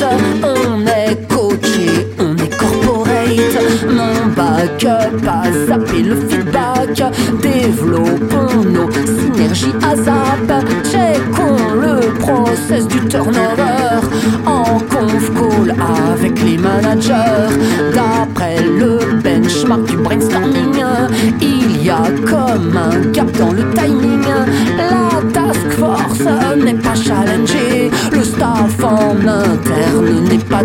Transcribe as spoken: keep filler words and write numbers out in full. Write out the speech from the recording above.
On est coaché, on est corporate. Mon backup a zappé le feedback. Développons nos synergies à zap. Checkons le process du turnover en conf call avec les managers. D'après le benchmark du brainstorming, il y a comme un gap dans le timing. La task force n'est pas challengée, le staff en interne n'est pas